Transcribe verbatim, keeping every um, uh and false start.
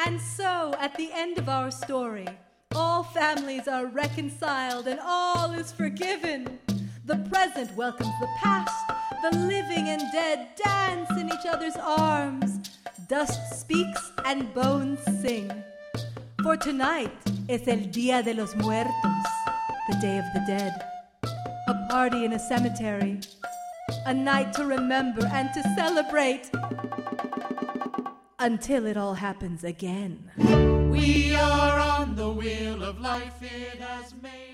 And so, at the end of our story, all families are reconciled and all is forgiven. The present welcomes the past. The living and dead dance in each other's arms. Dust speaks and bones sing. For tonight es el Día de los Muertos, the Day of the Dead. A party in a cemetery. A night to remember and to celebrate. Until it all happens again. We are on the wheel of life, it has made